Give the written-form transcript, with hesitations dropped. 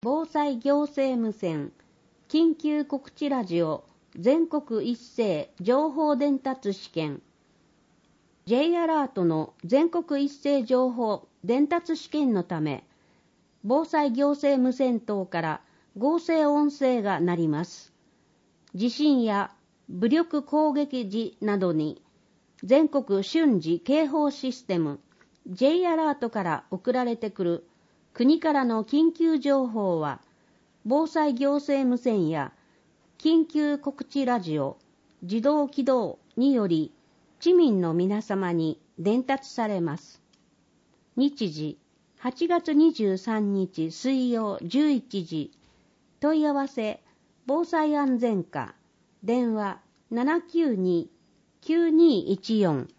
防災行政無線緊急告知ラジオ全国一斉情報伝達試験 J アラートの全国一斉情報伝達試験のため、防災行政無線等から合成音声が鳴ります。地震や武力攻撃時などに全国瞬時警報システム J アラートから送られてくる国からの緊急情報は、防災行政無線や緊急告知ラジオ自動起動により市民の皆様に伝達されます。日時8月23日水曜11時。問い合わせ防災安全課電話 792-9214